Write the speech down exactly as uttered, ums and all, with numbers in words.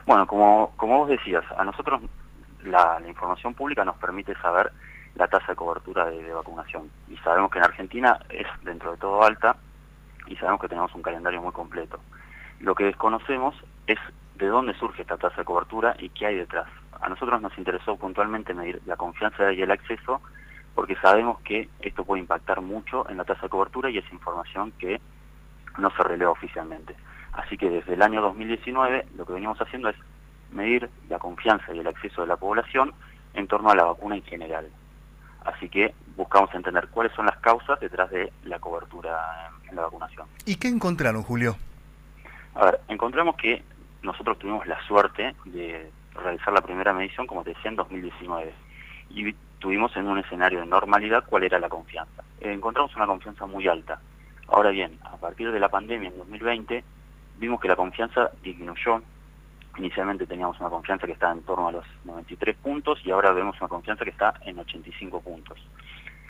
Bueno, como, como vos decías, a nosotros la, la información pública nos permite saber la tasa de cobertura de, de vacunación. Y sabemos que en Argentina es dentro de todo alta y sabemos que tenemos un calendario muy completo. Lo que desconocemos es de dónde surge esta tasa de cobertura y qué hay detrás. A nosotros nos interesó puntualmente medir la confianza y el acceso porque sabemos que esto puede impactar mucho en la tasa de cobertura y es información que no se releva oficialmente. Así que desde el año dos mil diecinueve lo que venimos haciendo es medir la confianza y el acceso de la población en torno a la vacuna en general. Así que buscamos entender cuáles son las causas detrás de la cobertura en la vacunación. ¿Y qué encontraron, Julio? A ver, encontramos que nosotros tuvimos la suerte de realizar la primera medición, como te decía, en dos mil diecinueve. Y tuvimos en un escenario de normalidad cuál era la confianza. Eh, encontramos una confianza muy alta. Ahora bien, a partir de la pandemia en dos mil veinte, vimos que la confianza disminuyó. Inicialmente teníamos una confianza que estaba en torno a los noventa y tres puntos y ahora vemos una confianza que está en ochenta y cinco puntos.